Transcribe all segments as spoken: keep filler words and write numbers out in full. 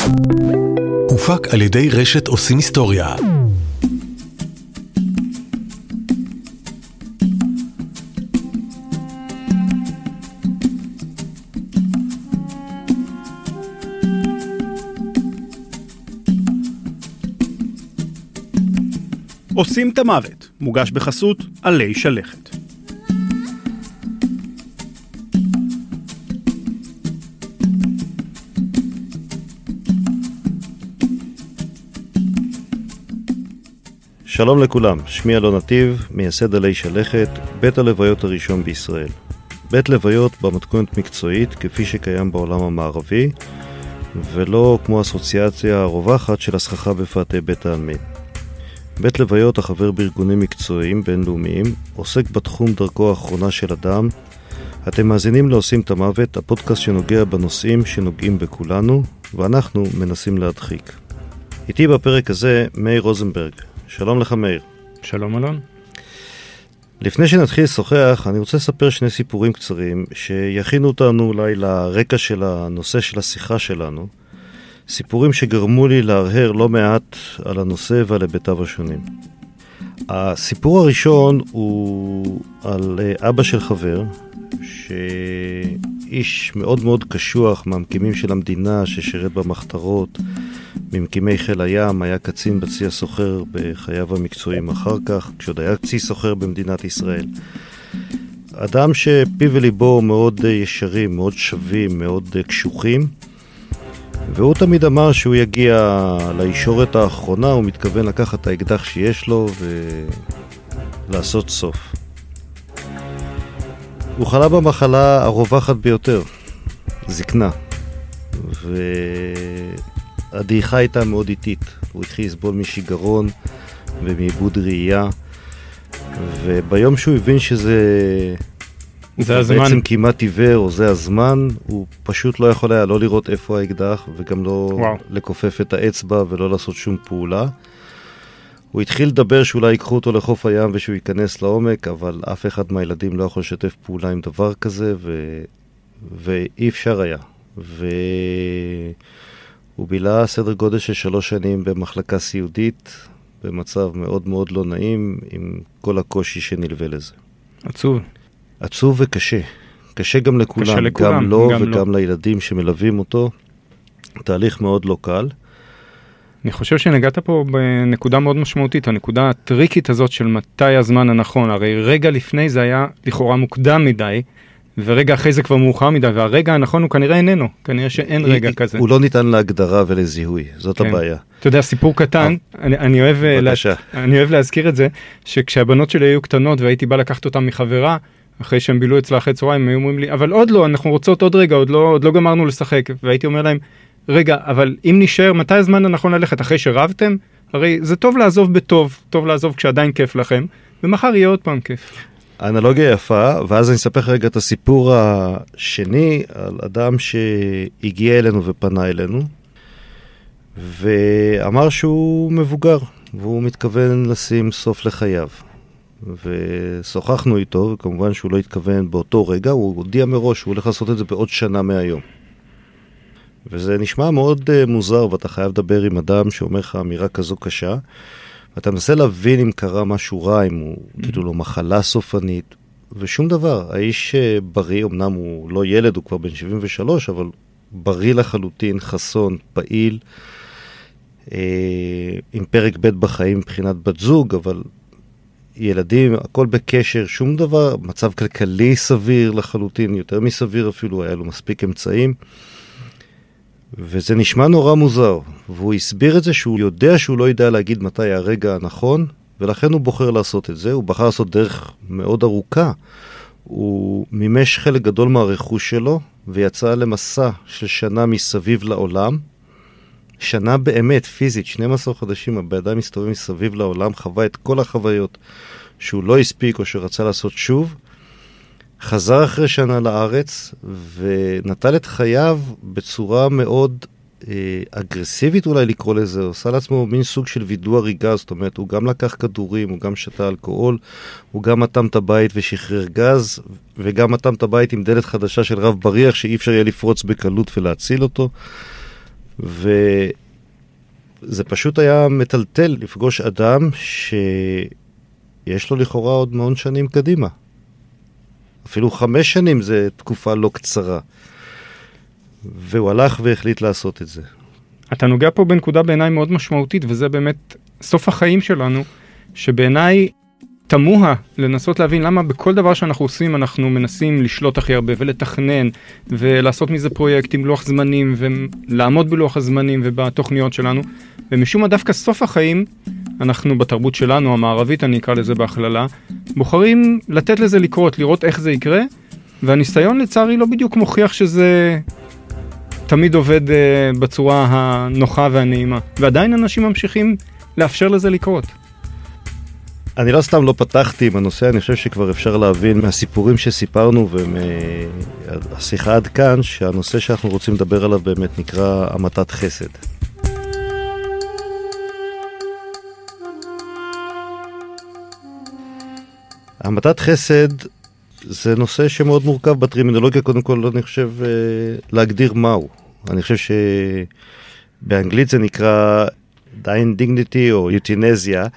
הופק על ידי רשת עושים היסטוריה. עושים את המוות, מוגש בחסות עלי שלכת. שלום לכולם, שמי אלון נתיב, מייסד עלי שלכת, בית הלוויות הראשון בישראל. בית לוויות במתכונת מקצועית כפי שקיים בעולם המערבי, ולא כמו אסוציאציה הרווחת של הסככה בפאתי בית העלמין. בית לוויות, החבר בארגונים מקצועיים בינלאומיים, עוסק בתחום דרכו האחרונה של אדם. אתם מאזינים לעושים את המוות, הפודקאסט שנוגע בנושאים שנוגעים בכולנו, ואנחנו מנסים להדחיק. איתי בפרק הזה מאיר רוזנברג. שלום לך מאיר. שלום אלון. לפני שנתחיל לשוחח, אני רוצה לספר שני סיפורים קצרים שיכינו אותנו אולי לרקע של הנושא של השיחה שלנו. סיפורים שגרמו לי להרהר לא מעט על הנושא ועל היבטיו השונים. הסיפור הראשון הוא על אבא של חבר, שאיש מאוד מאוד קשוח, מהמקימים של המדינה, ששירת במחתרות, ממקימי חיל הים, היה קצין בצי הסוחר בחייו המקצועיים אחר כך, כשעוד היה צי סוחר במדינת ישראל. אדם שפיו וליבו מאוד ישרים, מאוד שווים, מאוד קשוחים, והוא תמיד אמר שהוא יגיע לישורת האחרונה, הוא מתכוון לקחת את האקדח שיש לו ולעשות סוף. הוא חלה במחלה הרווחת ביותר, זקנה, והדעיכה הייתה מאוד איטית. הוא התחיל לסבול משיגרון ומעיבוד ראייה, וביום שהוא הבין שזה זה הזמן. בעצם כמעט עיוור, או זה הזמן, הוא פשוט לא יכול היה לא לראות איפה האקדח, וגם לא וואו. לקופף את האצבע ולא לעשות שום פעולה. הוא התחיל לדבר שאולי ייקחו אותו לחוף הים ושהוא ייכנס לעומק, אבל אף אחד מהילדים לא יכול לשתף פעולה עם דבר כזה, ו... ואי אפשר היה. והוא בילה סדר גודל של שלוש שנים במחלקה סיעודית, במצב מאוד מאוד לא נעים, עם כל הקושי שנלווה לזה. עצוב. עצוב וקשה. קשה גם לכולם, קשה לכולם גם לו גם וגם לא. לילדים שמלווים אותו. תהליך מאוד לא קל. אני חושב שנגעת פה בנקודה מאוד משמעותית, הנקודה הטריקית הזאת של מתי הזמן הנכון. הרי רגע לפני זה היה לכאורה מוקדם מדי, ורגע אחרי זה כבר מאוחר מדי, והרגע הנכון הוא כנראה איננו. כנראה שאין רגע כזה. הוא לא ניתן להגדרה ולזיהוי, זאת כן. הבעיה. אתה יודע, סיפור קטן, אני, אני, אוהב לה, אני אוהב להזכיר את זה, שכשהבנות שלי היו קטנות והייתי בא לקחת אותן מחברה, אחרי שהם בילו אצלה אחרי צהריים, הם היו אומרים לי, אבל עוד לא, אנחנו רוצות עוד רגע, עוד לא, עוד לא גמרנו לשחק. והייתי אומר להם, רגע, אבל אם נשאר, מתי הזמן הנכון ללכת? אחרי שרבתם? הרי זה טוב לעזוב בטוב, טוב לעזוב כשעדיין כיף לכם, ומחר יהיה עוד פעם כיף. האנלוגיה יפה, ואז אני אספר רגע את הסיפור השני, על אדם שהגיע אלינו ופנה אלינו, ואמר שהוא מבוגר, והוא מתכוון לשים סוף לחייו. ושוחחנו איתו, וכמובן שהוא לא התכוון באותו רגע, הוא הודיע מראש שהוא הולך לעשות את זה בעוד שנה מהיום. וזה נשמע מאוד uh, מוזר, ואתה חייב לדבר עם אדם שאומר לך אמירה כזו קשה, ואתה מנסה להבין אם קרה משהו רע, אם הוא mm-hmm. כאילו לו מחלה סופנית, ושום דבר. האיש uh, בריא, אמנם הוא לא ילד, הוא כבר בן שבעים ושלוש, אבל בריא לחלוטין, חסון, פעיל, uh, עם פרק ב' בחיים מבחינת בת זוג, אבל ילדים, הכל בקשר, שום דבר, מצב כלכלי סביר לחלוטין, יותר מסביר אפילו, היה לו מספיק אמצעים, וזה נשמע נורא מוזר, והוא הסביר את זה שהוא יודע שהוא לא יודע להגיד מתי הרגע הנכון, ולכן הוא בוחר לעשות את זה, הוא בחר לעשות דרך מאוד ארוכה, הוא מימש חלק גדול מהרכוש שלו, ויצא למסע של שנה מסביב לעולם, שנה באמת, פיזית, שנים עשר חודשים, הבאדם מסתובב מסביב לעולם, חווה את כל החוויות שהוא לא הספיק או שרצה לעשות שוב, חזר אחרי שנה לארץ ונטל את חייו בצורה מאוד אה, אגרסיבית אולי לקרוא לזה, עושה לעצמו מין סוג של וידוא הריגה, זאת אומרת, הוא גם לקח כדורים, הוא גם שתה אלכוהול, הוא גם אטם את הבית ושחרר גז, וגם אטם את הבית עם דלת חדשה של רב בריח שאי אפשר יהיה לפרוץ בקלות ולהציל אותו, וזה פשוט היה מטלטל לפגוש אדם שיש לו לכאורה עוד המון שנים קדימה. אפילו חמש שנים זה תקופה לא קצרה. והוא הלך והחליט לעשות את זה. אתה נוגע פה בנקודה בעיניי מאוד משמעותית, וזה באמת סוף החיים שלנו, שבעיניי תמוה לנסות להבין למה בכל דבר שאנחנו עושים אנחנו מנסים לשלוט הכי הרבה ולתכנן ולעשות מזה פרויקט עם לוח זמנים ולעמוד בלוח הזמנים ובתוכניות שלנו, ומשום מה דווקא סוף החיים אנחנו בתרבות שלנו המערבית, אני אקרא לזה בהכללה, בוחרים לתת לזה לקרות, לראות איך זה יקרה, והניסיון לצערי לא בדיוק מוכיח שזה תמיד עובד uh, בצורה הנוחה והנעימה, ועדיין אנשים ממשיכים לאפשר לזה לקרות. אני לא סתם לא פתחתי עם הנושא, אני חושב שכבר אפשר להבין מהסיפורים שסיפרנו ומהשיחה עד כאן, שהנושא שאנחנו רוצים לדבר עליו באמת נקרא המתת חסד. המתת חסד זה נושא שמאוד מורכב בטרמינולוגיה, קודם כל אני חושב להגדיר מהו. אני חושב שבאנגלית זה נקרא dying dignity או יוטינזיה.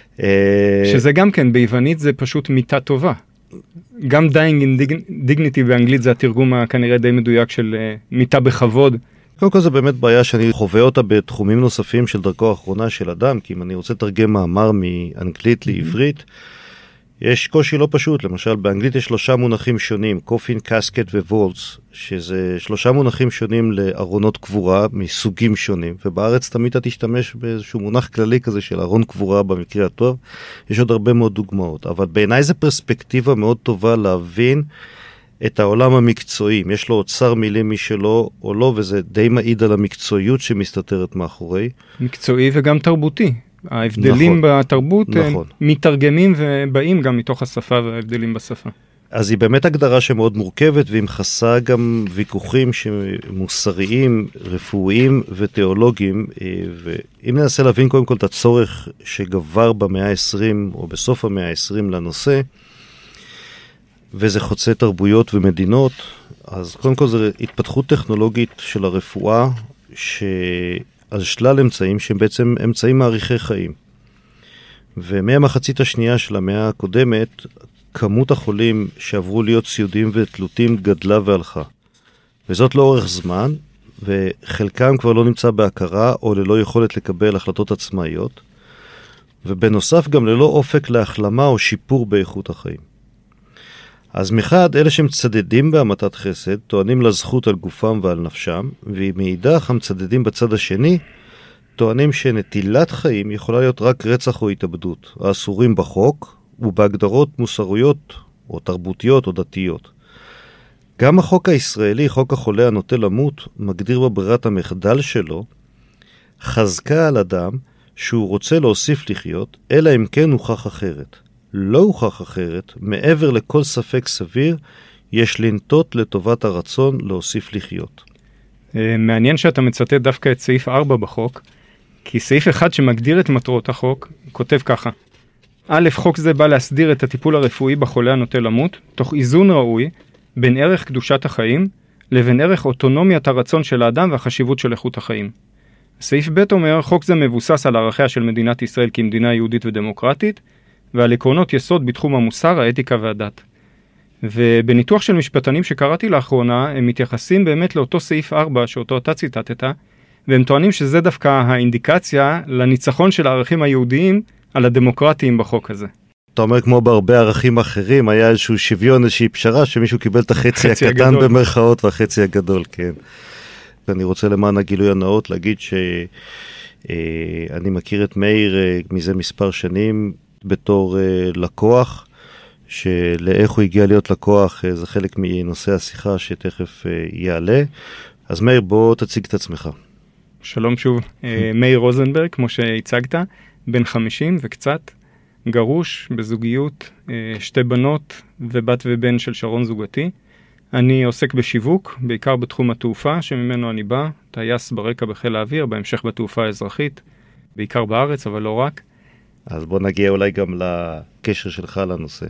שזה גם כן, ביוונית זה פשוט מיטה טובה. גם dying dignity באנגלית זה התרגום כנראה די מדויק של מיטה בכבוד. קודם כל זה באמת בעיה שאני חווה אותה בתחומים נוספים של דרכו האחרונה של אדם, כי אם אני רוצה לתרגם מאמר מאנגלית לעברית, יש קושי לא פשוט. למשל באנגלית יש שלושה מונחים שונים, קופין, קסקט ווולס, שזה שלושה מונחים שונים לארונות קבורה מסוגים שונים, ובארץ תמיד אתה תשתמש באיזשהו מונח כללי כזה של ארון קבורה במקרה הטוב. יש עוד הרבה מאוד דוגמאות, אבל בעיניי זה פרספקטיבה מאוד טובה להבין את העולם המקצועי. יש לו אוצר מילים משלו או לא, וזה די מעיד על המקצועיות שמסתתרת מאחורי. מקצועי וגם תרבותי. ההבדלים נכון, בתרבות נכון. מתרגמים ובאים גם מתוך השפה וההבדלים בשפה. אז היא באמת הגדרה שמאוד מורכבת, והיא מכסה גם ויכוחים מוסריים, רפואיים ותיאולוגיים, ואם ננסה להבין קודם כל את הצורך שגבר במאה ה-עשרים או בסוף המאה ה-עשרים לנושא, וזה חוצה תרבויות ומדינות, אז קודם כל זה התפתחות טכנולוגית של הרפואה, ש... אז שלל אמצעים שהם בעצם אמצעים מעריכי חיים. ומהמחצית השנייה של המאה הקודמת, כמות החולים שעברו להיות סיעודיים ותלותים גדלה והלכה. וזאת לאורך זמן, וחלקם כבר לא נמצא בהכרה או ללא יכולת לקבל החלטות עצמאיות, ובנוסף גם ללא אופק להחלמה או שיפור באיכות החיים. אז מחד, אלה שמצדדים בהמתת חסד, טוענים לזכות על גופם ועל נפשם, ומאידך המצדדים בצד השני, טוענים שנטילת חיים יכולה להיות רק רצח או התאבדות, האסורים בחוק, ובהגדרות מוסריות או תרבותיות או דתיות. גם החוק הישראלי, חוק החולה הנוטה למות, מגדיר בברירת המחדל שלו, חזקה על אדם שהוא רוצה להוסיף לחיות, אלא אם כן הוכח אחרת. לא הוכח אחרת, מעבר לכל ספק סביר, יש לנטות לטובת הרצון להוסיף לחיות. מעניין שאתה מצטט דווקא את סעיף ארבע בחוק, כי סעיף אחד שמגדיר את מטרות החוק, כותב ככה: א', חוק זה בא להסדיר את הטיפול הרפואי בחולה הנוטה למות, תוך איזון ראוי בין ערך קדושת החיים, לבין ערך אוטונומיית הרצון של האדם והחשיבות של איכות החיים. סעיף ב' אומר, חוק זה מבוסס על ערכיה של מדינת ישראל כמדינה יהודית ודמוקרטית, ועל עקרונות יסוד בתחום המוסר, האתיקה והדת. ובניתוח של משפטנים שקראתי לאחרונה, הם מתייחסים באמת לאותו סעיף ארבע שאותו אתה ציטטת, והם טוענים שזה דווקא האינדיקציה לניצחון של הערכים היהודיים על הדמוקרטיים בחוק הזה. אתה אומר כמו בהרבה ערכים אחרים, היה איזשהו שוויון, איזושהי פשרה, שמישהו קיבל את החצי הקטן הגדול. במרכאות והחצי הגדול, כן. ואני רוצה למען הגילוי הנאות להגיד שאני מכיר את מאיר מזה מספר שנים, בתור uh, לקוח, שלאיך הוא הגיע להיות לקוח, uh, זה חלק מנושא השיחה שתכף uh, יעלה. אז מאיר, בוא תציג את עצמך. שלום שוב, uh, מאיר רוזנברג, כמו שהצגת, בן חמישים וקצת, גרוש, בזוגיות, uh, שתי בנות ובת ובן של שרון זוגתי. אני עוסק בשיווק, בעיקר בתחום התעופה, שממנו אני בא, טייס ברקע בחיל האוויר, בהמשך בתעופה האזרחית, בעיקר בארץ, אבל לא רק. אז בוא נגיע אולי גם לקשר שלך לנושא.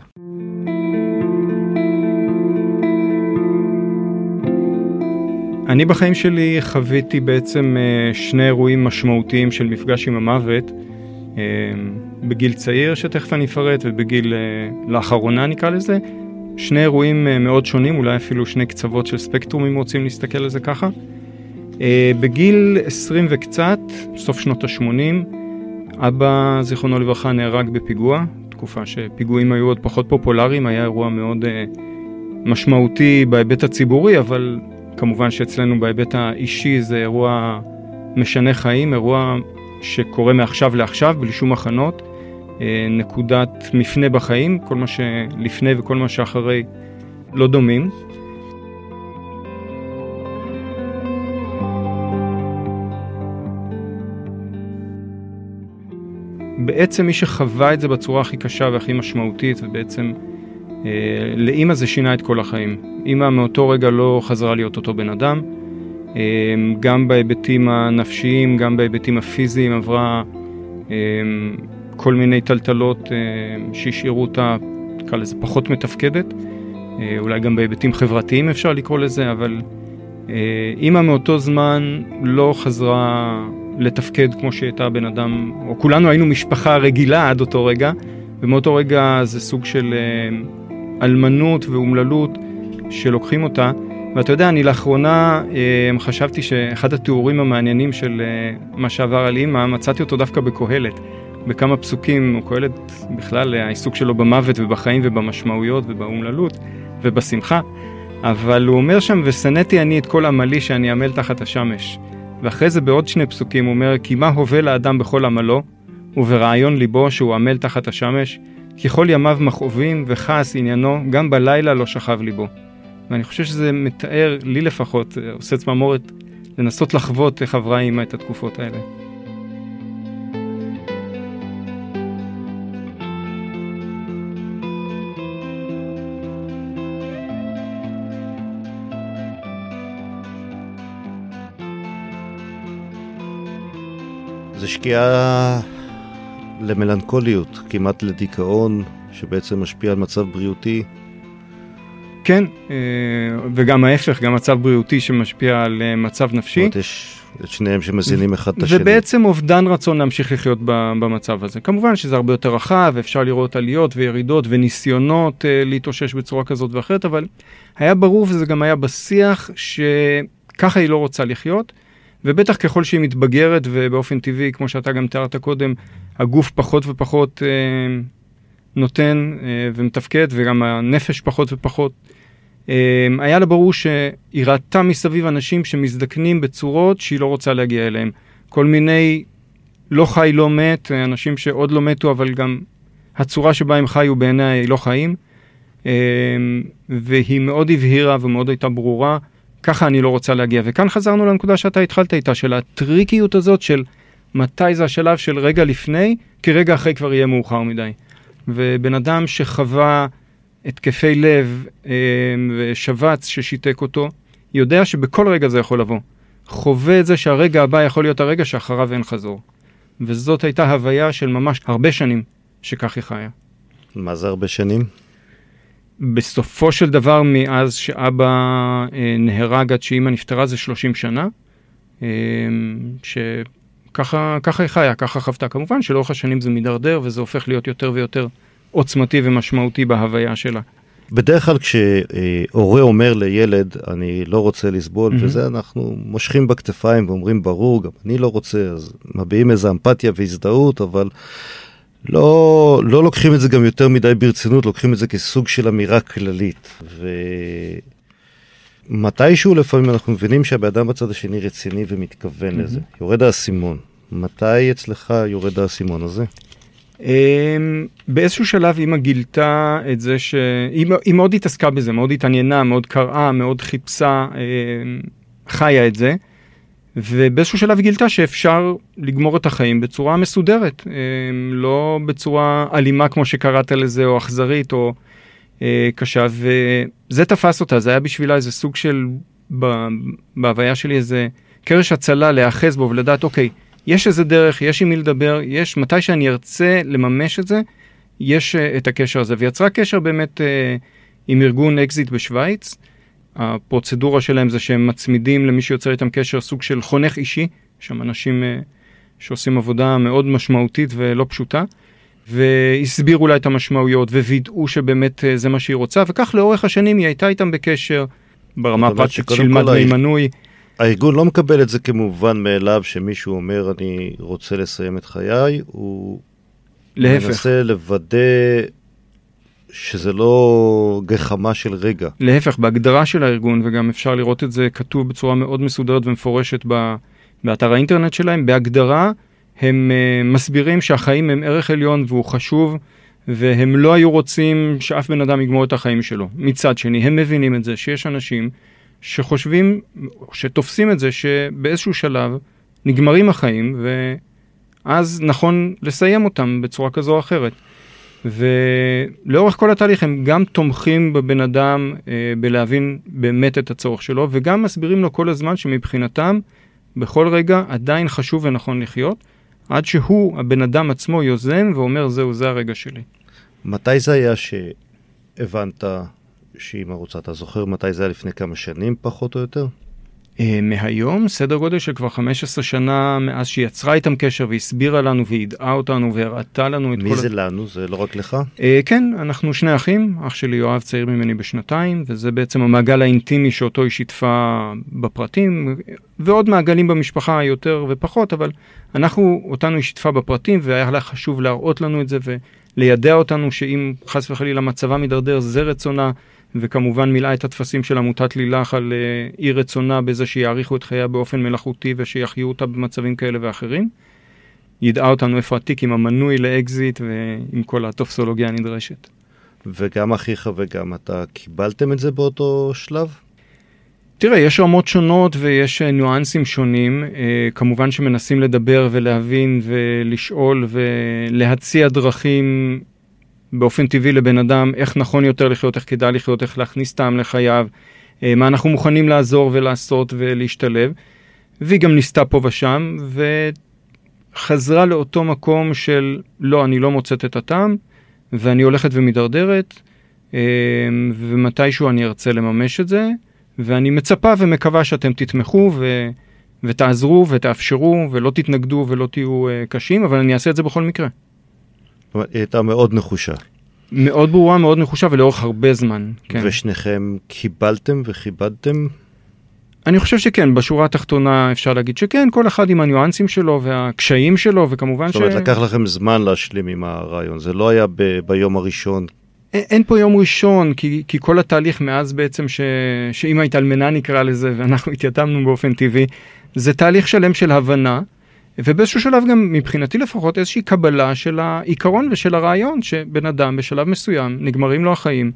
אני בחיים שלי חוויתי בעצם שני אירועים משמעותיים של מפגש עם המוות, בגיל צעיר שתכף אני אפרט, ובגיל לאחרונה נקרא לזה. שני אירועים מאוד שונים, אולי אפילו שני קצוות של ספקטרום אם רוצים להסתכל על זה ככה. בגיל עשרים וקצת, סוף שנות ה-שמונים, אבא זיכרונו לברכה נהרג בפיגוע, תקופה שפיגועים היו עוד פחות פופולריים, היה אירוע מאוד משמעותי בהיבט הציבורי, אבל כמובן שאצלנו בהיבט האישי זה אירוע משנה חיים, אירוע שקורה מעכשיו לעכשיו, בלי שום הכנות, נקודת מפנה בחיים, כל מה שלפני וכל מה שאחרי לא דומים. בעצם מי שחווה את זה בצורה הכי קשה והכי משמעותית, ובעצם אה, לאמא זה שינה את כל החיים. אמא מאותו רגע לא חזרה להיות אותו בן אדם, אה, גם בהיבטים הנפשיים, גם בהיבטים הפיזיים, עברה אה, כל מיני טלטלות אה, שהשאירו אותה, נקרא לזה, פחות מתפקדת. אה, אולי גם בהיבטים חברתיים אפשר לקרוא לזה, אבל אה, אמא מאותו זמן לא חזרה לתפקד כמו שהייתה בן אדם, או כולנו היינו משפחה רגילה עד אותו רגע, ומאותו רגע זה סוג של אה, אלמנות ואומללות שלוקחים אותה. ואתה יודע, אני לאחרונה אה, חשבתי שאחד התיאורים המעניינים של אה, מה שעבר על אמא, מצאתי אותו דווקא בקהלת. בכמה פסוקים, הוא קהלת בכלל העיסוק שלו במוות ובחיים ובמשמעויות ובאומללות ובשמחה, אבל הוא אומר שם, ושנאתי אני את כל עמלי שאני עמל תחת השמש. ואחרי זה בעוד שני פסוקים הוא אומר, כי מה הובל האדם בכל עמלו, וברעיון ליבו שהוא עמל תחת השמש, כי כל ימיו מכאובים וכעס עניינו, גם בלילה לא שכב ליבו. ואני חושב שזה מתאר, לי לפחות, עושה צמרמורת, לנסות לחוות איך עברה אימא את התקופות האלה. זה שקיעה למלנכוליות, כמעט לדיכאון, שבעצם משפיע על מצב בריאותי. כן, וגם ההפך, גם מצב בריאותי שמשפיע על מצב נפשי. זאת יש את שניהם שמזינים אחד את השני. ובעצם אובדן רצון להמשיך לחיות במצב הזה. כמובן שזה הרבה יותר רחב, אפשר לראות עליות וירידות וניסיונות להתאושש בצורה כזאת ואחרת, אבל היה ברור וזה גם היה בשיח שככה היא לא רוצה לחיות, ובטח ככל שהיא מתבגרת ובאופן טבעי, כמו שאתה גם תיארת קודם, הגוף פחות ופחות אה, נותן אה, ומתפקד, וגם הנפש פחות ופחות. אה, היה לה ברור שהיא ראתה מסביב אנשים שמזדקנים בצורות שהיא לא רוצה להגיע אליהם. כל מיני לא חי לא מת, אנשים שעוד לא מתו, אבל גם הצורה שבה הם חיו בעיניי לא חיים. אה, והיא מאוד הבהירה ומאוד הייתה ברורה, ככה אני לא רוצה להגיע. וכאן חזרנו לנקודה שאתה התחלת איתה, של הטריקיות הזאת של מתי זה השלב של רגע לפני, כי רגע אחרי כבר יהיה מאוחר מדי. ובן אדם שחווה התקפי לב אה, ושבץ ששיתק אותו, יודע שבכל רגע זה יכול לבוא. חווה את זה שהרגע הבא יכול להיות הרגע שאחריו אין חזור. וזאת הייתה הוויה של ממש הרבה שנים שכך היא חיה. מה זה הרבה שנים? בסופו של דבר, מאז שאבא אה, נהרג עד שאמא נפטרה, זה שלושים שנה, אה, שככה ככה היא חיה, ככה חוותה. כמובן שלאורך השנים זה מדרדר, וזה הופך להיות יותר ויותר עוצמתי ומשמעותי בהוויה שלה. בדרך כלל כשהורה אומר לילד, אני לא רוצה לסבול, mm-hmm. וזה אנחנו מושכים בכתפיים ואומרים, ברור, גם אני לא רוצה, אז מביעים איזו אמפתיה והזדהות, אבל לא, לא לוקחים את זה גם יותר מדי ברצינות, לוקחים את זה כסוג של אמירה כללית. ומתישהו לפעמים אנחנו מבינים שהבאדם בצד השני רציני ומתכוון mm-hmm. לזה. יורד האסימון. מתי אצלך יורד האסימון הזה? באיזשהו שלב אמא גילתה את זה שהיא מאוד התעסקה בזה, מאוד התעניינה, מאוד קראה, מאוד חיפשה, חיה את זה, ובאיזשהו שלב גילתה שאפשר לגמור את החיים בצורה מסודרת, לא בצורה אלימה כמו שקראת לזה, או אכזרית, או קשה, וזה תפס אותה, זה היה בשבילה איזה סוג של, בהוויה שלי איזה קרש הצלה להאחז בו ולדעת, אוקיי, יש איזה דרך, יש עם מי לדבר, יש, מתי שאני ארצה לממש את זה, יש uh, את הקשר הזה. ויצרה קשר באמת uh, עם ארגון אקזיט בשוויץ, הפרוצדורה שלהם זה שהם מצמידים למי שיוצר איתם קשר סוג של חונך אישי, שם אנשים שעושים עבודה מאוד משמעותית ולא פשוטה, והסבירו לה את המשמעויות, ווידאו שבאמת זה מה שהיא רוצה, וכך לאורך השנים היא הייתה איתם בקשר, ברמה הפרקטית שילמה דמי מנוי. הארגון לא מקבל את זה כמובן מאליו, שמישהו אומר, אני רוצה לסיים את חיי, הוא להפך. מנסה לוודא שזה לא גחמה של רגע. להפך, בהגדרה של הארגון, וגם אפשר לראות את זה כתוב בצורה מאוד מסודרת ומפורשת באתר האינטרנט שלהם, בהגדרה הם uh, מסבירים שהחיים הם ערך עליון והוא חשוב, והם לא היו רוצים שאף בן אדם יגמור את החיים שלו. מצד שני, הם מבינים את זה שיש אנשים שחושבים, שתופסים את זה שבאיזשהו שלב נגמרים החיים, ואז נכון לסיים אותם בצורה כזו או אחרת. ולאורך כל התהליך הם גם תומכים בבן אדם אה, בלהבין באמת את הצורך שלו, וגם מסבירים לו כל הזמן שמבחינתם בכל רגע עדיין חשוב ונכון לחיות, עד שהוא, הבן אדם עצמו, יוזם ואומר זהו, זה הרגע שלי. מתי זה היה שהבנת שאמא רוצה? אתה זוכר מתי זה היה לפני כמה שנים פחות או יותר? מהיום, סדר גודל של כבר חמש עשרה שנה מאז שהיא יצרה איתם קשר והסבירה לנו והידעה אותנו והראתה לנו את כל... מי זה לנו? זה לא רק לך? כן, אנחנו שני אחים, אח שלי יואב צעיר ממני בשנתיים, וזה בעצם המעגל האינטימי שאותו היא שיתפה בפרטים, ועוד מעגלים במשפחה יותר ופחות, אבל אנחנו, אותנו היא שיתפה בפרטים, והיה לה חשוב להראות לנו את זה ולידע אותנו שאם חס וחלילה מצבה מדרדר זה רצונה, וכמובן מילאה את התפסים של עמותת לילך על uh, אי רצונה בזה שיעריכו את חייה באופן מלאכותי ושיחיו אותה במצבים כאלה ואחרים. ידעה אותנו איפה התיק עם המנוי לאקזיט ועם כל הטופסולוגיה הנדרשת. וגם אחיך וגם אתה קיבלתם את זה באותו שלב? תראה, יש רמות שונות ויש ניואנסים שונים. Uh, כמובן שמנסים לדבר ולהבין ולשאול ולהציע דרכים באופן טבעי לבן אדם, איך נכון יותר לחיות, איך כדאי לחיות, איך להכניס טעם לחייו, מה אנחנו מוכנים לעזור ולעשות ולהשתלב. והיא גם ניסתה פה ושם, וחזרה לאותו מקום של, לא, אני לא מוצאת את הטעם, ואני הולכת ומדרדרת, ומתישהו אני ארצה לממש את זה, ואני מצפה ומקווה שאתם תתמכו ו... ותעזרו ותאפשרו, ולא תתנגדו ולא תהיו קשים, אבל אני אעשה את זה בכל מקרה. היא הייתה מאוד נחושה. מאוד ברורה, מאוד נחושה, ולאורך הרבה זמן. כן. ושניכם קיבלתם וכיבדתם? אני חושב שכן, בשורה התחתונה אפשר להגיד שכן, כל אחד עם הניואנסים שלו והקשיים שלו, וכמובן ש... זאת אומרת, לקח לכם זמן להשלים עם הרעיון, זה לא היה ב- ביום הראשון. אין, אין פה יום ראשון, כי, כי כל התהליך מאז בעצם ש... שאמא התאלמנה נקרא לזה, ואנחנו התייתמנו באופן טבעי, זה תהליך שלם של הבנה, ובאיזשהו שלב גם מבחינתי לפחות איזושהי קבלה של העיקרון ושל הרעיון שבן אדם בשלב מסוים נגמרים לו החיים,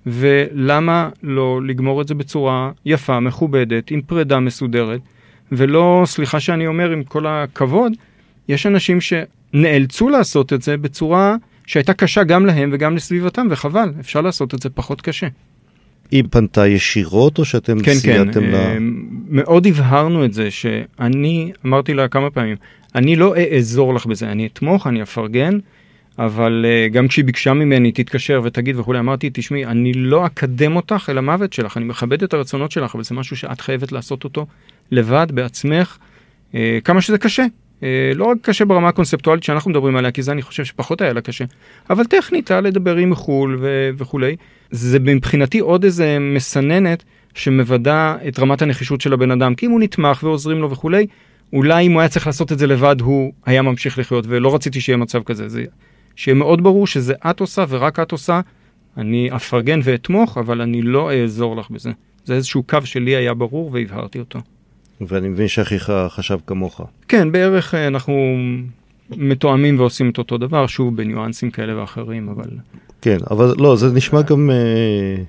ולמה לא לגמור את זה בצורה יפה, מכובדת, עם פרידה מסודרת, ולא, סליחה שאני אומר עם כל הכבוד, יש אנשים שנאלצו לעשות את זה בצורה שהייתה קשה גם להם וגם לסביבתם, וחבל, אפשר לעשות את זה פחות קשה. היא פנתה ישירות או שאתם כן, סייעתם כן, לה? מאוד הבהרנו את זה שאני, אמרתי לה כמה פעמים, אני לא אעזור לך בזה, אני אתמוך, אני אפרגן, אבל uh, גם כשהיא ביקשה ממני, תתקשר ותגיד וכולי, אמרתי, תשמעי, אני לא אקדם אותך אל המוות שלך, אני מכבד את הרצונות שלך, אבל זה משהו שאת חייבת לעשות אותו לבד, בעצמך, uh, כמה שזה קשה. Uh, לא רק קשה ברמה הקונספטואלית שאנחנו מדברים עליה, כי זה אני חושב שפחות היה לה קשה, אבל טכנית, לדבר עם חול ו- וכולי. זה מבחינתי עוד איזה מסננת שמוודא את רמת הנחישות של הבן אדם, כי אם הוא נתמך ועוזרים לו וכולי, אולי אם הוא היה צריך לעשות את זה לבד, הוא היה ממשיך לחיות, ולא רציתי שיהיה מצב כזה. זה שיהיה מאוד ברור שזה את עושה ורק את עושה, אני אפרגן ואתמוך, אבל אני לא אעזור לך בזה. זה איזשהו קו שלי היה ברור והבהרתי אותו. ואני מבין שאחיך חשב כמוך. כן, בערך אנחנו מתואמים ועושים את אותו דבר, שוב בניואנסים כאלה ואחרים, אבל... כן, אבל לא, זה נשמע גם אה,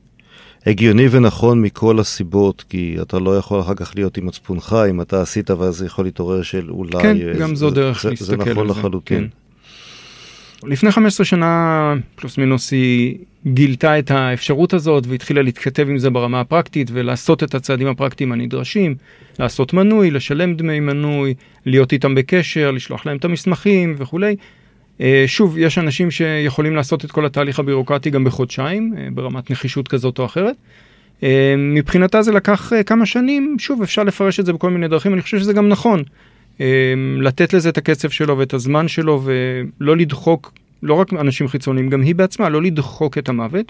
הגיוני ונכון מכל הסיבות, כי אתה לא יכול אחר כך להיות עם מצפונך, אם אתה עשית, ואז זה יכול להתעורר של אולי... כן, אה, גם זה, זו דרך זה, להסתכל זה נכון על זה. לחלוטין. כן. לפני חמש עשרה שנה, פלוס מינוס, היא גילתה את האפשרות הזאת, והתחילה להתכתב עם זה ברמה הפרקטית, ולעשות את הצעדים הפרקטיים הנדרשים, לעשות מנוי, לשלם דמי מנוי, להיות איתם בקשר, לשלוח להם את המסמכים וכולי. שוב, יש אנשים שיכולים לעשות את כל התהליך הבירוקרטי גם בחודשיים, ברמת נחישות כזאת או אחרת, מבחינתה זה לקח כמה שנים, שוב אפשר לפרש את זה בכל מיני דרכים, אני חושב שזה גם נכון, לתת לזה את הקצב שלו ואת הזמן שלו, ולא לדחוק, לא רק אנשים חיצוניים, גם היא בעצמה, לא לדחוק את המוות,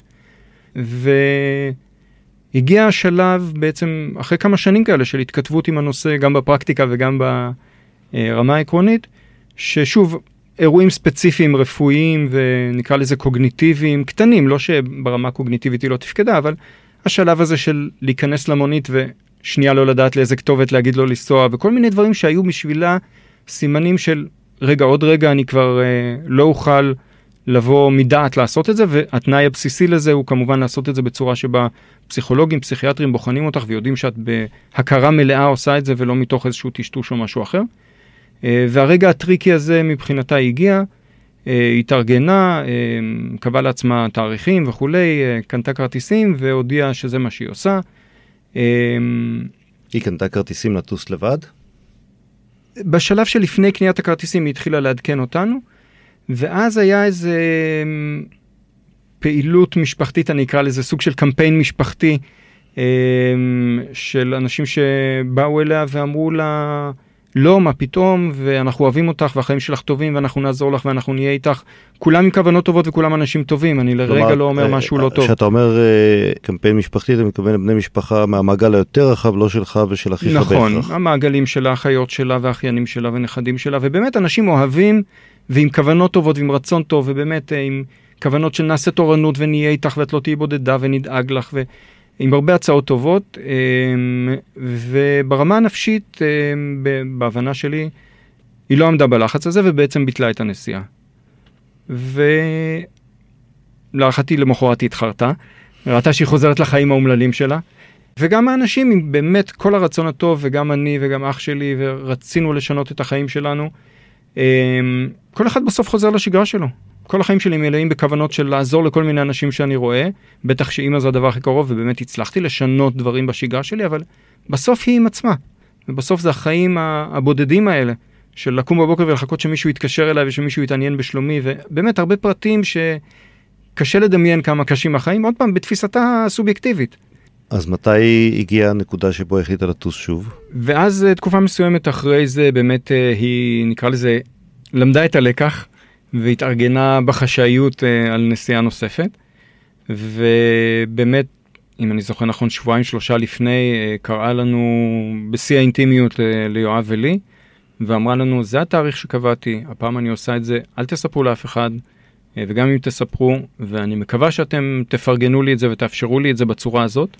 והגיע השלב בעצם, אחרי כמה שנים כאלה של התכתבות עם הנושא, גם בפרקטיקה וגם ברמה העקרונית, ששוב, אירועים ספציפיים רפואיים ונקרא לזה קוגניטיביים, קטנים, לא שברמה קוגניטיבית היא לא תפקדה, אבל השלב הזה של להיכנס למונית ושנייה לא לדעת לאיזה כתובת להגיד לו לנסוע, וכל מיני דברים שהיו בשבילה סימנים של רגע, עוד רגע אני כבר אה, לא אוכל לבוא מדעת לעשות את זה, והתנאי הבסיסי לזה הוא כמובן לעשות את זה בצורה שבה פסיכולוגים, פסיכיאטרים בוחנים אותך ויודעים שאת בהכרה מלאה עושה את זה ולא מתוך איזשהו טשטוש או משהו אחר. והרגע הטריקי הזה מבחינתה הגיע, התארגנה, קבעה לעצמה תאריכים וכולי, קנתה כרטיסים והודיעה שזה מה שהיא עושה. היא קנתה כרטיסים לטוס לבד? בשלב שלפני קניית הכרטיסים היא התחילה לעדכן אותנו, ואז היה איזה פעילות משפחתית, אני אקרא לזה סוג של קמפיין משפחתי, של אנשים שבאו אליה ואמרו לה, לא, מה פתאום, ואנחנו אוהבים אותך, והחיים שלך טובים, ואנחנו נעזור לך, ואנחנו נהיה איתך. כולם עם כוונות טובות וכולם אנשים טובים, אני לרגע לא אומר משהו לא טוב. כשאתה אומר קמפיין משפחתי, אתה מתכוון לבני משפחה מהמעגל היותר רחב, לא שלך ושל אחיך בהכרח. נכון, המעגלים שלה, האחיות שלה, והאחיינים שלה, ונכדים שלה, ובאמת אנשים אוהבים, ועם כוונות טובות, ועם רצון טוב, ובאמת עם כוונות של נעשה תורנות, ונהיה איתך, ואת לא תהיי בודדה, ונדאג לך, ו... עם הרבה הצעות טובות, וברמה הנפשית, בהבנה שלי, היא לא עמדה בלחץ הזה, ובעצם ביטלה את הנסיעה. ולהערכתי למחרת היא התחרתה, ראתה שהיא חוזרת לחיים האומללים שלה, וגם האנשים עם באמת כל הרצון הטוב, וגם אני וגם אח שלי, ורצינו לשנות את החיים שלנו, כל אחד בסוף חוזר לשגרה שלו. כל החיים שלי מלאים בכוונות של לעזור לכל מיני אנשים שאני רואה, בטח שאמא זה הדבר הכי קרוב, ובאמת הצלחתי לשנות דברים בשגרה שלי, אבל בסוף היא עם עצמה. ובסוף זה החיים הבודדים האלה, של לקום בבוקר ולחכות שמישהו יתקשר אליי, ושמישהו יתעניין בשלומי, ובאמת הרבה פרטים שקשה לדמיין כמה קשים החיים, עוד פעם, בתפיסתה הסובייקטיבית. אז מתי הגיעה הנקודה שבו החליטה לטוס שוב? ואז תקופה מסוימת אחרי זה, באמת היא, נקרא לזה, למדה את הלקח, והתארגנה בחשאיות על נסיעה נוספת, ובאמת, אם אני זוכר נכון, שבועיים שלושה לפני, קראה לנו בשיא האינטימיות ליואב ולי, ואמרה לנו, זה התאריך שקבעתי, הפעם אני עושה את זה, אל תספרו לאף אחד, וגם אם תספרו, ואני מקווה שאתם תפרגנו לי את זה ותאפשרו לי את זה בצורה הזאת.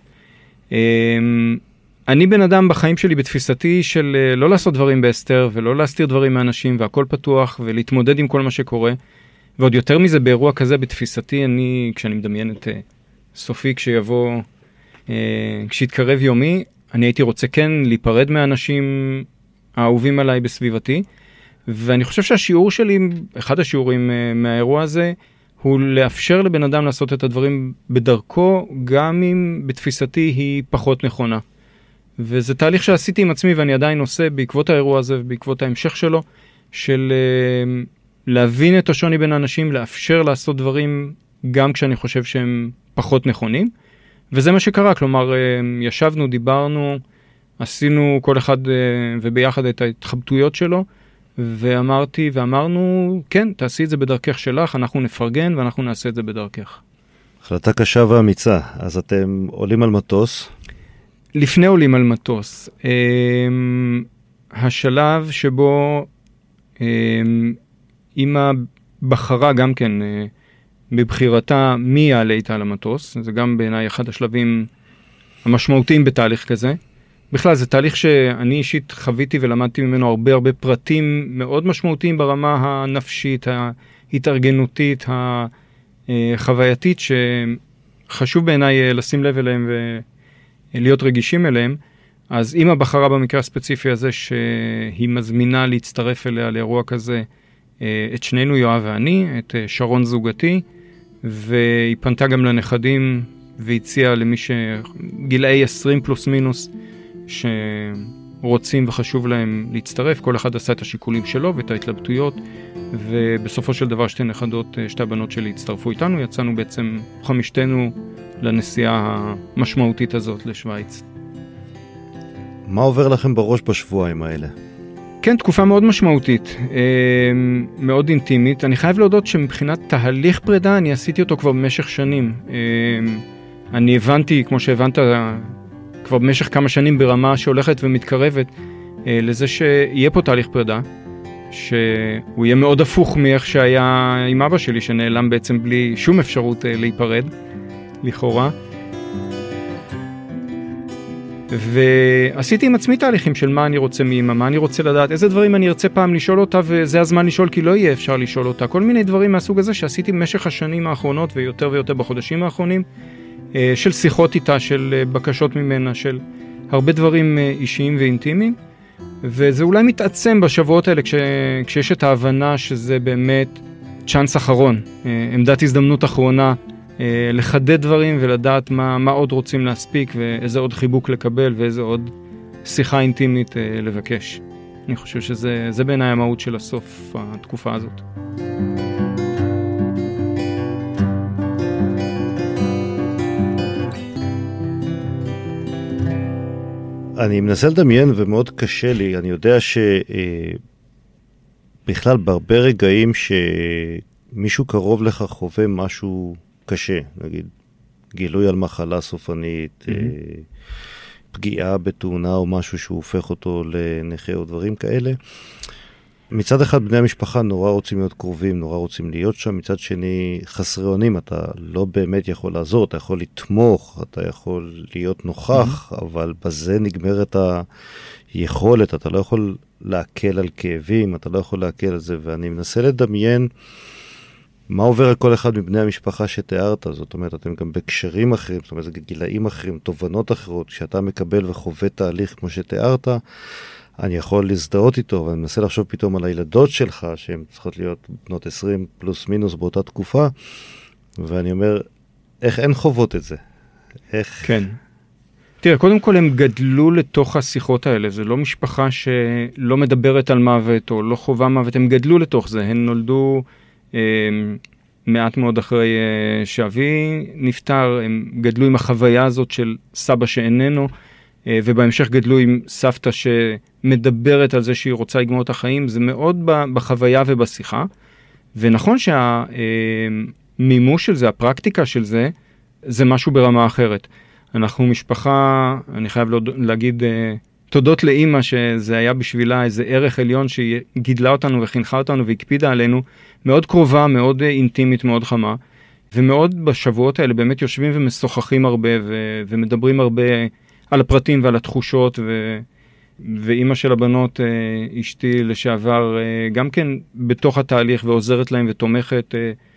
אני בן אדם בחיים שלי בתפיסתי של לא לעשות דברים בהסתר ולא להסתיר דברים מאנשים והכל פתוח ולהתמודד עם כל מה שקורה. ועוד יותר מזה באירוע כזה בתפיסתי, אני, כשאני מדמיין את סופי כשיבוא, כשיתקרב יומי, אני הייתי רוצה כן להיפרד מהאנשים האהובים עליי בסביבתי. ואני חושב שהשיעור שלי, אחד השיעורים מהאירוע הזה, הוא לאפשר לבן אדם לעשות את הדברים בדרכו, גם אם בתפיסתי היא פחות נכונה. וזה תהליך שעשיתי עם עצמי ואני עדיין עושה בעקבות האירוע הזה ובעקבות ההמשך שלו, של uh, להבין את השוני בין האנשים, לאפשר לעשות דברים גם כשאני חושב שהם פחות נכונים. וזה מה שקרה, כלומר, uh, ישבנו, דיברנו, עשינו כל אחד uh, וביחד את ההתחבטויות שלו, ואמרתי ואמרנו, כן, תעשי את זה בדרכך שלך, אנחנו נפרגן ואנחנו נעשה את זה בדרכך. החלטה קשה ואמיצה, אז אתם עולים על מטוס. לפני עולים על מטוס, השלב שבו אמא בחרה גם כן בבחירתה מי יעלה איתה על המטוס, זה גם בעיניי אחד השלבים המשמעותיים בתהליך כזה. בכלל זה תהליך שאני אישית חוויתי ולמדתי ממנו הרבה הרבה פרטים מאוד משמעותיים ברמה הנפשית, ההתארגנותית, החווייתית, שחשוב בעיניי לשים לב אליהם ו... להיות רגישים אליהם. אז אמא בחרה במקרה הספציפי הזה שהיא מזמינה להצטרף אליה לאירוע כזה את שנינו, יואב ואני, את שרון זוגתי, והיא פנתה גם לנכדים והציעה למי שגילאי עשרים פלוס מינוס שרוצים וחשוב להם להצטרף. כל אחד עשה את השיקולים שלו ואת ההתלבטויות, ובסופו של דבר שתי נכדות, שתי הבנות שלי הצטרפו איתנו. יצאנו בעצם חמישתנו לנסיעה המשמעותית הזאת לשוויץ. מה עובר לכם בראש בשבועיים האלה? כן, תקופה מאוד משמעותית, מאוד אינטימית. אני חייב להודות שמבחינת תהליך פרידה, אני עשיתי אותו כבר במשך שנים. אני הבנתי, כמו שהבנת, כבר במשך כמה שנים ברמה שהולכת ומתקרבת, לזה שיהיה פה תהליך פרידה, שהוא יהיה מאוד הפוך מאיך שהיה עם אבא שלי, שנעלם בעצם בלי שום אפשרות להיפרד, לכאורה. ועשיתי עם עצמי תהליכים של מה אני רוצה מאמא, מה אני רוצה לדעת, איזה דברים אני ארצה פעם לשאול אותה, וזה הזמן לשאול כי לא יהיה אפשר לשאול אותה. כל מיני דברים מהסוג הזה שעשיתי במשך השנים האחרונות, ויותר ויותר בחודשים האחרונים, של שיחות איתה, של בקשות ממנה, של הרבה דברים אישיים ואינטימיים. וזה אולי מתעצם בשבועות האלה, כש, כשיש את ההבנה שזה באמת צ'אנס אחרון, עמדת הזדמנות אחרונה, לחדד דברים ולדעת מה, מה עוד רוצים להספיק, ואיזה עוד חיבוק לקבל, ואיזה עוד שיחה אינטימית לבקש. אני חושב שזה זה בעיניי המהות של הסוף התקופה הזאת. אני מנסה לדמיין ומאוד קשה לי, אני יודע שבכלל בהרבה רגעים שמישהו קרוב לך חווה משהו קשה, נגיד גילוי על מחלה סופנית, mm-hmm. פגיעה בתאונה או משהו שהוא הופך אותו לנכה או דברים כאלה. מצד אחד בני המשפחה נורא רוצים להיות קרובים, נורא רוצים להיות שם, מצד שני חסרי אונים, אתה לא באמת יכול לעזור, אתה יכול לתמוך, אתה יכול להיות נוכח, mm-hmm. אבל בזה נגמרת היכולת, אתה לא יכול להקל על כאבים, אתה לא יכול להקל על זה, ואני מנסה לדמיין מה עובר על כל אחד מבני המשפחה שתיארת, זאת אומרת, אתם גם בקשרים אחרים, זאת אומרת, גילאים אחרים, תובנות אחרות, כשאתה מקבל וחווה תהליך כמו שתיארת, אני יכול להזדהות איתו, ואני מנסה לחשוב פתאום על הילדות שלך, שהן צריכות להיות בנות עשרים פלוס מינוס באותה תקופה, ואני אומר, איך אין חוות את זה? איך... כן. תראה, קודם כל הם גדלו לתוך השיחות האלה, זה לא משפחה שלא מדברת על מוות, או לא חובה מוות, הם גדלו לתוך זה, הם נולדו אה, מעט מאוד אחרי אה, שאבי נפטר, הם גדלו עם החוויה הזאת של סבא שאיננו, ובהמשך גדלו עם סבתא שמדברת על זה שהיא רוצה לגמור את החיים, זה מאוד בחוויה ובשיחה, ונכון שהמימוש של זה, הפרקטיקה של זה, זה משהו ברמה אחרת. אנחנו משפחה, אני חייב להגיד תודות לאמא, שזה היה בשבילה איזה ערך עליון שהיא גידלה אותנו וחינכה אותנו והקפידה עלינו, מאוד קרובה, מאוד אינטימית, מאוד חמה, ומאוד בשבועות האלה באמת יושבים ומשוחחים הרבה ו- ומדברים הרבה על הפרטים ועל התחושות, ו... ואימא של הבנות, אשתי לשעבר, גם כן בתוך התהליך ועוזרת להם ותומכת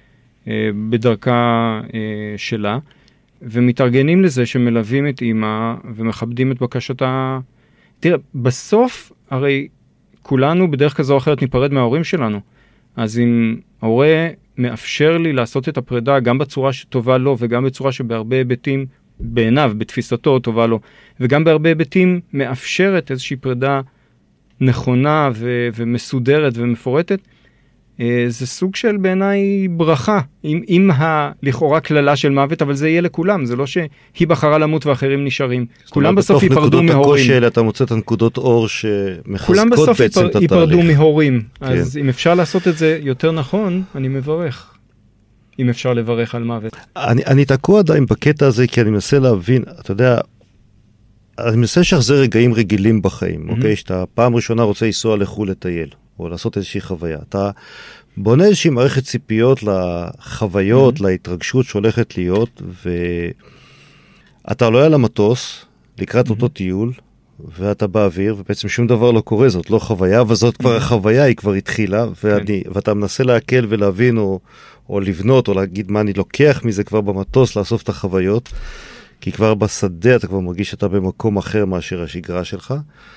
בדרכה שלה, ומתארגנים לזה שמלווים את אימא ומכבדים את בקשתה. תראה, בסוף הרי כולנו בדרך כזו או אחרת ניפרד מההורים שלנו, אז אם ההורה מאפשר לי לעשות את הפרידה גם בצורה שטובה לו וגם בצורה שבהרבה היבטים בעיניו, בתפיסתו טובה לו, וגם בהרבה היבטים מאפשרת איזושהי פרידה נכונה ו- ומסודרת ומפורטת, זה סוג של בעיניי ברכה, עם, עם הלכאורה כללה של מוות, אבל זה יהיה לכולם, זה לא שהיא בחרה למות ואחרים נשארים, כולם בסוף ייפרדו מהורים. בתוך נקודות הקושי, אתה מוצא את הנקודות אור שמחזקות כולם בסוף בעצם את התהליך. ייפרדו מהורים, כן. אז אם אפשר לעשות את זה יותר נכון, אני מברך. אם אפשר לברך על מוות. אני, אני תקוע עדיין בקטע הזה, כי אני מנסה להבין, אתה יודע, אני מנסה שחזר רגעים רגילים בחיים, mm-hmm. אוקיי? שאתה פעם ראשונה רוצה לנסוע לחו"ל לטייל, או לעשות איזושהי חוויה. אתה בונה איזושהי מערכת ציפיות לחוויות, mm-hmm. להתרגשות שהולכת להיות, ואתה עולה על המטוס, לקראת mm-hmm. אותו טיול, ואתה באוויר, ובעצם שום דבר לא קורה, זאת לא חוויה, וזאת כבר החוויה, היא כבר התחילה, ואני, ואתה מנסה להקל ולהבין, או, או לבנות, או להגיד מה אני לוקח מזה כבר במטוס, לאסוף את החוויות, כי כבר בשדה אתה כבר מרגיש שאתה במקום אחר מאשר השגרה שלך,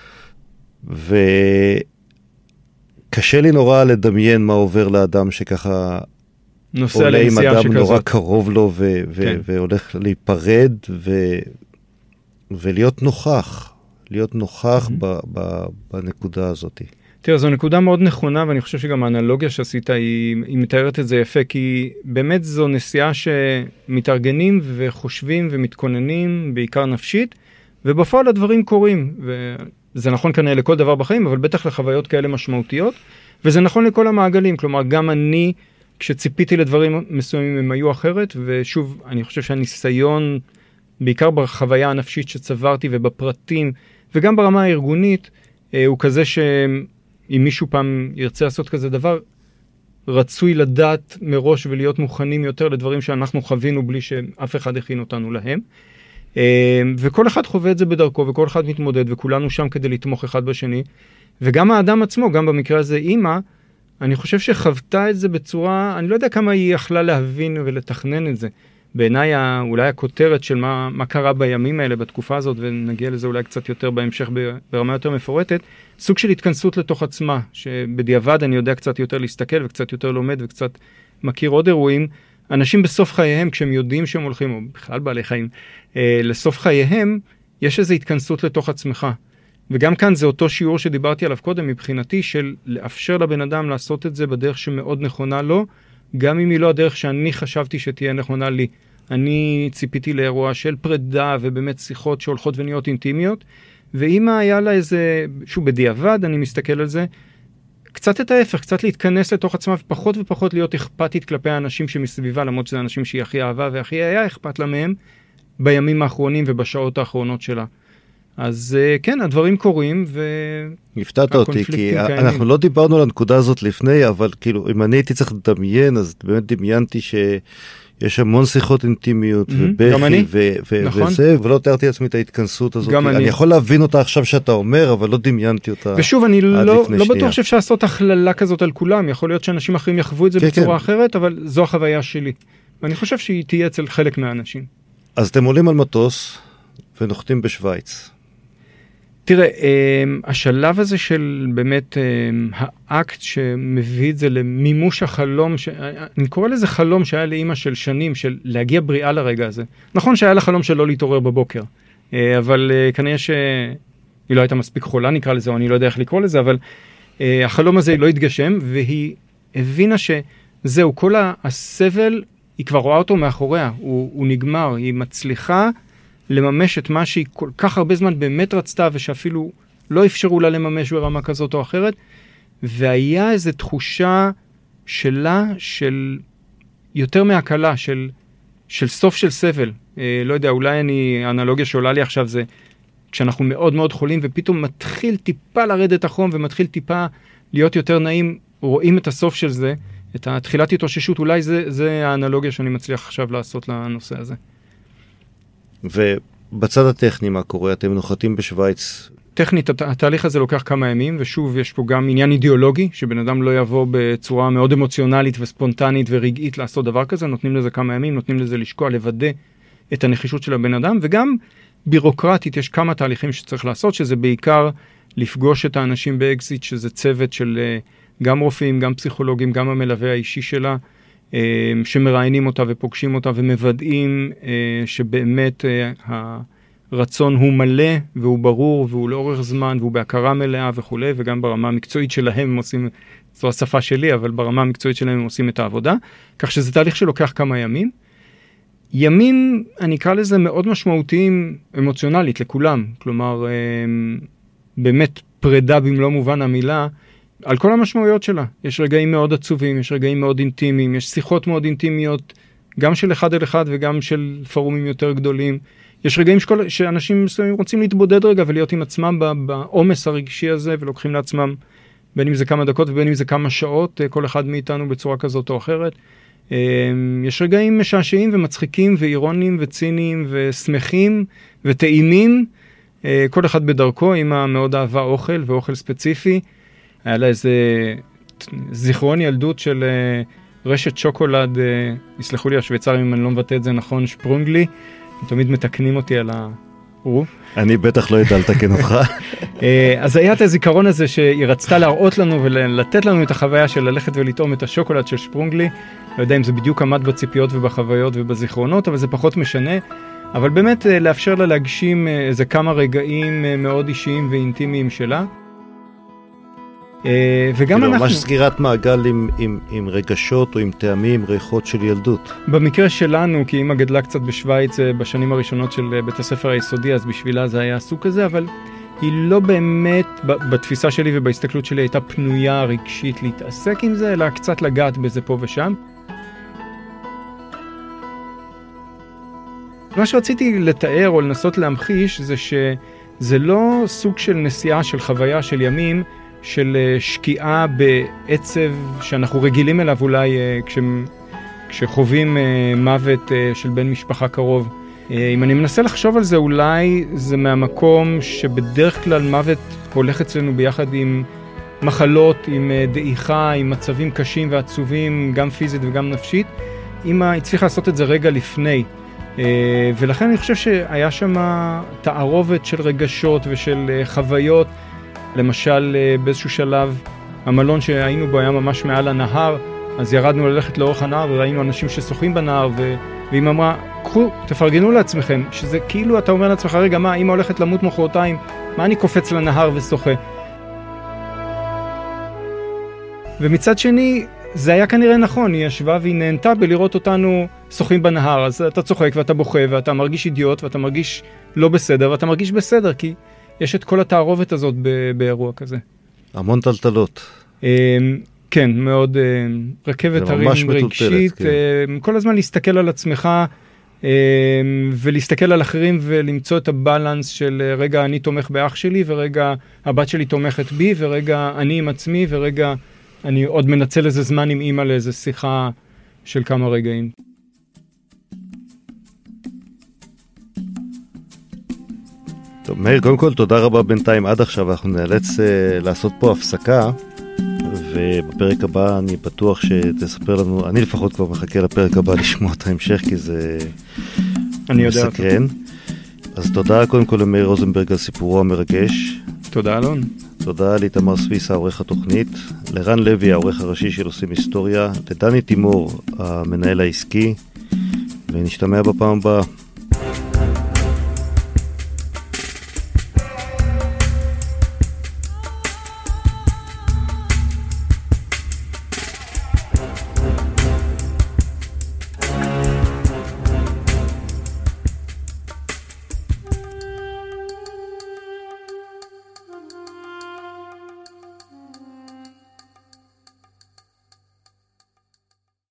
וקשה לי נורא לדמיין מה עובר לאדם שככה עולה עם אדם שכזאת. נורא קרוב לו, ו- ו- כן. והולך להיפרד, ו- ולהיות נוכח. להיות נוכח mm-hmm. ב- ב- בנקודה הזאת. תראה, זו נקודה מאוד נכונה, ואני חושב שגם האנלוגיה שעשית היא, היא מתארת את זה יפה, כי באמת זו נסיעה שמתארגנים וחושבים ומתכוננים, בעיקר נפשית, ובפועל הדברים קורים, וזה נכון כנראה לכל דבר בחיים, אבל בטח לחוויות כאלה משמעותיות, וזה נכון לכל המעגלים, כלומר גם אני, כשציפיתי לדברים מסוימים הם היו אחרת, ושוב, אני חושב שהניסיון, בעיקר בחוויה הנפשית שצברתי ובפרטים, וגם ברמה הארגונית, הוא כזה שאם מישהו פעם ירצה לעשות כזה דבר, רצוי לדעת מראש ולהיות מוכנים יותר לדברים שאנחנו חווינו בלי שאף אחד הכין אותנו להם. וכל אחד חווה את זה בדרכו, וכל אחד מתמודד, וכולנו שם כדי לתמוך אחד בשני. וגם האדם עצמו, גם במקרה הזה אימא, אני חושב שחוותה את זה בצורה, אני לא יודע כמה היא יכלה להבין ולתכנן את זה. בעיניי אולי הכותרת של מה, מה קרה בימים האלה, בתקופה הזאת, ונגיע לזה אולי קצת יותר בהמשך ברמה יותר מפורטת, סוג של התכנסות לתוך עצמה, שבדיעבד אני יודע קצת יותר להסתכל וקצת יותר לומד וקצת מכיר עוד אירועים. אנשים בסוף חייהם, כשהם יודעים שהם הולכים, או בכלל בעלי חיים, אה, לסוף חייהם, יש איזו התכנסות לתוך עצמך. וגם כאן זה אותו שיעור שדיברתי עליו קודם מבחינתי, של לאפשר לבן אדם לעשות את זה בדרך שמאוד נכונה לו, גם אם היא לא הדרך שאני חשבתי שתהיה נכונה לי. אני ציפיתי לאירוע של פרידה ובאמת שיחות שהולכות ונהיות אינטימיות, ואמא היה לה איזה, שוב בדיעבד אני מסתכל על זה, קצת את ההפך, קצת להתכנס לתוך עצמה ופחות ופחות להיות אכפתית כלפי האנשים שמסביבה, למרות שזה אנשים שהיא הכי אהבה והכי היה אכפת לה מהם בימים האחרונים ובשעות האחרונות שלה. אז כן, הדברים קורים ו... הפתעת אותי, כי אנחנו לא דיברנו על הנקודה הזאת לפני, אבל כאילו, אם אני הייתי צריך לדמיין, אז באמת דמיינתי שיש המון שיחות אינטימיות ובכי וזה, ולא תיארתי לעצמי את ההתכנסות הזאת. אני יכול להבין אותה עכשיו שאתה אומר, אבל לא דמיינתי אותה. ושוב, אני לא בטוח שאפשר לעשות הכללה כזאת על כולם, יכול להיות שאנשים אחרים יחוו את זה בצורה אחרת, אבל זו החוויה שלי. ואני חושב שהיא תהיה אצל חלק מהאנשים. אז אתם עולים על מטוס ונוחתים בשוויץ. תראה, השלב הזה של באמת האקט שמביא את זה למימוש החלום, אני קורא לזה חלום שהיה לאמא של שנים, של להגיע בריאה לרגע הזה. נכון שהיה לה חלום של לא להתעורר בבוקר, אבל כנראה שהיא לא הייתה מספיק חולה, נקרא לזה, או אני לא יודע איך לקרוא לזה, אבל החלום הזה לא התגשם, והיא הבינה שזהו, כל הסבל, היא כבר רואה אותו מאחוריה, הוא, הוא נגמר, היא מצליחה, לממש את מה שהיא כל כך הרבה זמן באמת רצתה, ושאפילו לא אפשרו לה לממש ברמה כזאת או אחרת, והיה איזו תחושה שלה, של יותר מהקלה, של, של סוף של סבל. אה, לא יודע, אולי אני, האנלוגיה שעולה לי עכשיו זה, כשאנחנו מאוד מאוד חולים, ופתאום מתחיל טיפה לרדת החום, ומתחיל טיפה להיות יותר נעים, רואים את הסוף של זה, את התחילת התאוששות, אולי זה, זה האנלוגיה שאני מצליח עכשיו לעשות לנושא הזה. ובצד הטכני מה קורה? אתם נוחתים בשוויץ? טכנית, התהליך הזה לוקח כמה ימים, ושוב יש פה גם עניין אידיאולוגי, שבן אדם לא יבוא בצורה מאוד אמוציונלית וספונטנית ורגעית לעשות דבר כזה, נותנים לזה כמה ימים, נותנים לזה לשקוע, לוודא את הנחישות של הבן אדם, וגם בירוקרטית יש כמה תהליכים שצריך לעשות, שזה בעיקר לפגוש את האנשים באקזיט, שזה צוות של גם רופאים, גם פסיכולוגים, גם המלווה האישי שלה, שמראיינים אותה ופוגשים אותה ומוודאים שבאמת הרצון הוא מלא והוא ברור והוא לאורך זמן והוא בהכרה מלאה וכו', וגם ברמה המקצועית שלהם הם עושים, זו השפה שלי, אבל ברמה המקצועית שלהם הם עושים את העבודה, כך שזה תהליך שלוקח כמה ימים. ימים, אני אקרא לזה מאוד משמעותיים אמוציונלית לכולם, כלומר באמת פרידה במלוא מובן המילה, על כל המשמעויות שלה. יש רגעים מאוד עצובים, יש רגעים מאוד אינטימיים, יש שיחות מאוד אינטימיות, גם של אחד אל אחד וגם של פורומים יותר גדולים. יש רגעים שכל, שאנשים רוצים להתבודד רגע ולהיות עם עצמם בעומס הרגשי הזה, ולוקחים לעצמם בין אם זה כמה דקות ובין אם זה כמה שעות, כל אחד מאיתנו בצורה כזאת או אחרת. יש רגעים משעשעים ומצחיקים ואירוניים וציניים ושמחים וטעימים, כל אחד בדרכו. אמא מאוד אהבה אוכל ואוכל ספציפי. היה לה איזה זיכרון ילדות של רשת שוקולד, יסלחו לי השוויצרים אם אני לא מבטא את זה נכון, שפרונגלי, הם תמיד מתקנים אותי על הרוב. אני בטח לא יודע לתקן אותך. אז היה את הזיכרון הזה שהיא רצתה להראות לנו ולתת לנו את החוויה של ללכת ולטעום את השוקולד של שפרונגלי. לא יודע אם זה בדיוק עמד בציפיות ובחוויות ובזיכרונות, אבל זה פחות משנה. אבל באמת לאפשר לה להגשים איזה כמה רגעים מאוד אישיים ואינטימיים שלה. וגם אנחנו... ממש סגירת מעגל עם, עם, עם רגשות או עם טעמים, ריחות של ילדות. במקרה שלנו, כי אמא גדלה קצת בשוויץ בשנים הראשונות של בית הספר היסודי, אז בשבילה זה היה סוג כזה, אבל היא לא באמת, בתפיסה שלי ובהסתכלות שלי, הייתה פנויה רגשית להתעסק עם זה, אלא קצת לגעת בזה פה ושם. מה שרציתי לתאר או לנסות להמחיש זה שזה לא סוג של נסיעה, של חוויה, של ימים, של שקיעה בעצב שאנחנו רגילים אליו אולי כש, כשחווים מוות של בן משפחה קרוב. אם אני מנסה לחשוב על זה, אולי זה מהמקום שבדרך כלל מוות הולך אצלנו ביחד עם מחלות, עם דעיכה, עם מצבים קשים ועצובים, גם פיזית וגם נפשית. אמא הצליחה לעשות את זה רגע לפני. ולכן אני חושב שהיה שם תערובת של רגשות ושל חוויות. למשל, באיזשהו שלב, המלון שהיינו בו היה ממש מעל הנהר, אז ירדנו ללכת לאורך הנהר וראינו אנשים ששוחים בנהר, ו... ואמא אמרה, קחו, תפרגנו לעצמכם, שזה כאילו אתה אומר לעצמך, רגע, מה, אמא הולכת למות מחרתיים, מה אני קופץ לנהר ושוחה? ומצד שני, זה היה כנראה נכון, היא ישבה והיא נהנתה בלראות אותנו שוחים בנהר, אז אתה צוחק ואתה בוכה ואתה מרגיש אידיוט ואתה מרגיש לא בסדר ואתה מרגיש בסדר, כי יש את כל התערובת הזאת באירוע כזה. המון טלטלות. כן, מאוד רכבת הרים רגשית, כל הזמן להסתכל על עצמך ולהסתכל על אחרים ולמצוא את הבלנס של רגע אני תומך באח שלי ורגע הבת שלי תומכת בי ורגע אני עם עצמי ורגע אני עוד מנצל איזה זמן עם אמא לאיזה שיחה של כמה רגעים. טוב, מאיר, קודם כל תודה רבה בינתיים עד עכשיו, אנחנו נאלץ uh, לעשות פה הפסקה, ובפרק הבא אני בטוח שתספר לנו, אני לפחות כבר מחכה לפרק הבא לשמוע את ההמשך, כי זה אני יודע מסקרן. אז תודה קודם כל למאיר רוזנברג על סיפורו המרגש. תודה אלון. תודה לאיתמר סוויסה, עורך התוכנית, לרן לוי, העורך הראשי של עושים היסטוריה, לדני תימור, המנהל העסקי, ונשתמע בפעם הבאה.